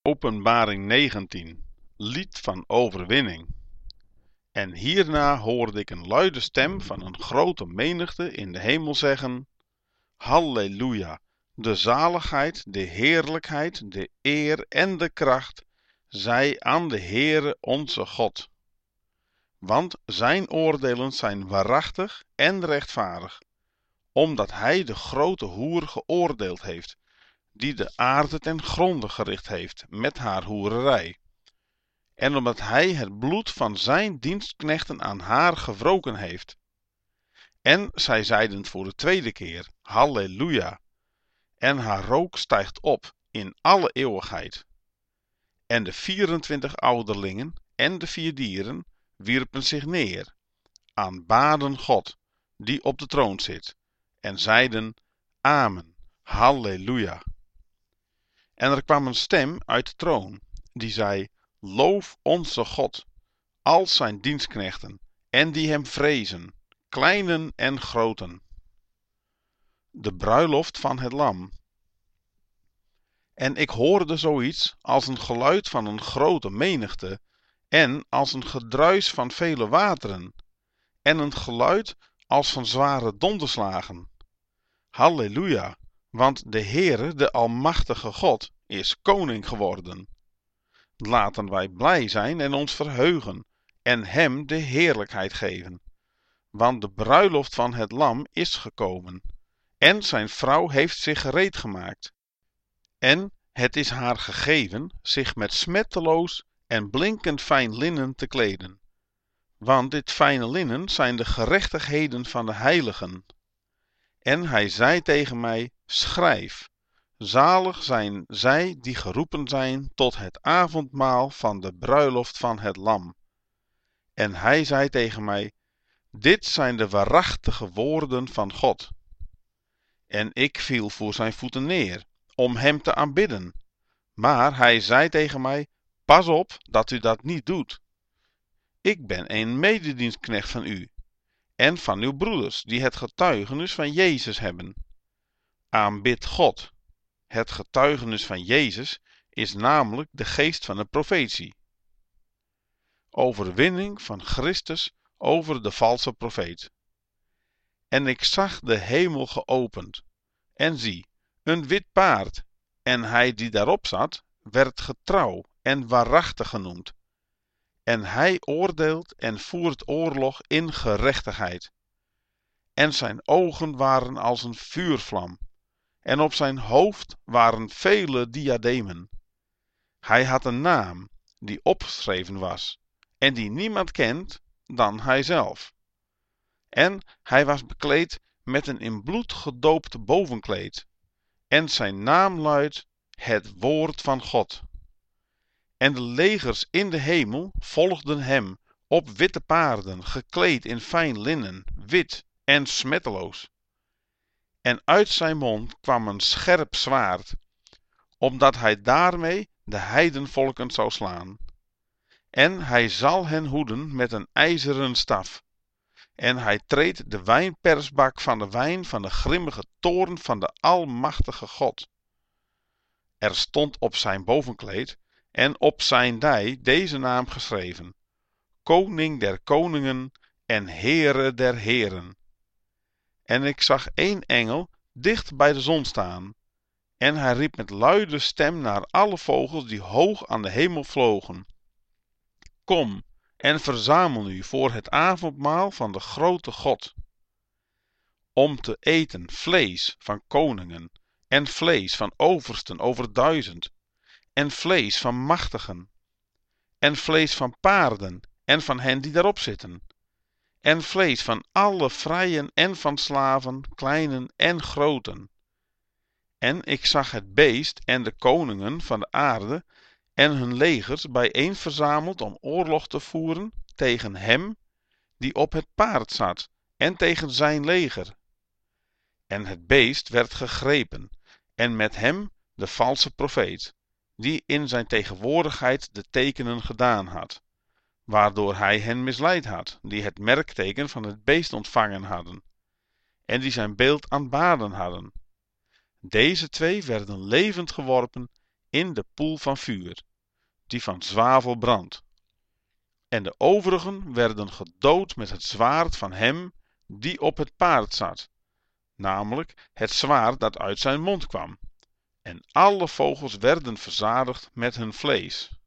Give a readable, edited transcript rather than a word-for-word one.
Openbaring 19, lied van overwinning. En hierna hoorde ik een luide stem van een grote menigte in de hemel zeggen: Halleluja, de zaligheid, de heerlijkheid, de eer en de kracht zij aan de Heere onze God. Want zijn oordelen zijn waarachtig en rechtvaardig, omdat hij de grote hoer geoordeeld heeft, die de aarde ten gronde gericht heeft met haar hoererij. En omdat hij het bloed van zijn dienstknechten aan haar gewroken heeft. En zij zeiden voor de tweede keer: Halleluja. En haar rook stijgt op in alle eeuwigheid. En de 24 ouderlingen en de 4 dieren wierpen zich neer, aanbaden God, die op de troon zit, en zeiden: Amen, Halleluja. En er kwam een stem uit de troon, die zei: Loof onze God, al zijn dienstknechten, en die hem vrezen, kleinen en groten. De bruiloft van het lam. En ik hoorde zoiets als een geluid van een grote menigte, en als een gedruis van vele wateren, en een geluid als van zware donderslagen. Halleluja, want de Heere, de Almachtige God, is koning geworden. Laten wij blij zijn en ons verheugen en hem de heerlijkheid geven. Want de bruiloft van het lam is gekomen en zijn vrouw heeft zich gereed gemaakt. En het is haar gegeven zich met smetteloos en blinkend fijn linnen te kleden. Want dit fijne linnen zijn de gerechtigheden van de heiligen. En hij zei tegen mij: schrijf. Zalig zijn zij die geroepen zijn tot het avondmaal van de bruiloft van het lam. En hij zei tegen mij: dit zijn de waarachtige woorden van God. En ik viel voor zijn voeten neer, om hem te aanbidden. Maar hij zei tegen mij: pas op dat u dat niet doet. Ik ben een mededienstknecht van u, en van uw broeders, die het getuigenis van Jezus hebben. Aanbid God. Het getuigenis van Jezus is namelijk de geest van de profetie. Overwinning van Christus over de valse profeet. En ik zag de hemel geopend, en zie, een wit paard, en hij die daarop zat, werd getrouw en waarachtig genoemd. En hij oordeelt en voert oorlog in gerechtigheid. En zijn ogen waren als een vuurvlam. En op zijn hoofd waren vele diademen. Hij had een naam die opgeschreven was, en die niemand kent dan hijzelf. En hij was bekleed met een in bloed gedoopt bovenkleed, en zijn naam luidt: het woord van God. En de legers in de hemel volgden hem op witte paarden, gekleed in fijn linnen, wit en smetteloos. En uit zijn mond kwam een scherp zwaard, omdat hij daarmee de heidenvolken zou slaan. En hij zal hen hoeden met een ijzeren staf. En hij treedt de wijnpersbak van de wijn van de grimmige toorn van de Almachtige God. Er stond op zijn bovenkleed en op zijn dij deze naam geschreven: Koning der koningen en Heere der heren. En ik zag 1 engel dicht bij de zon staan, en hij riep met luide stem naar alle vogels die hoog aan de hemel vlogen: kom en verzamel u voor het avondmaal van de grote God, om te eten vlees van koningen, en vlees van oversten over 1000, en vlees van machtigen, en vlees van paarden en van hen die daarop zitten, en vlees van alle vrijen en van slaven, kleinen en groten. En ik zag het beest en de koningen van de aarde en hun legers bijeen verzameld om oorlog te voeren tegen hem die op het paard zat en tegen zijn leger. En het beest werd gegrepen en met hem de valse profeet, die in zijn tegenwoordigheid de tekenen gedaan had, waardoor hij hen misleid had, die het merkteken van het beest ontvangen hadden, en die zijn beeld aanbaden hadden. Deze 2 werden levend geworpen in de poel van vuur, die van zwavel brandt. En de overigen werden gedood met het zwaard van hem die op het paard zat, namelijk het zwaard dat uit zijn mond kwam. En alle vogels werden verzadigd met hun vlees.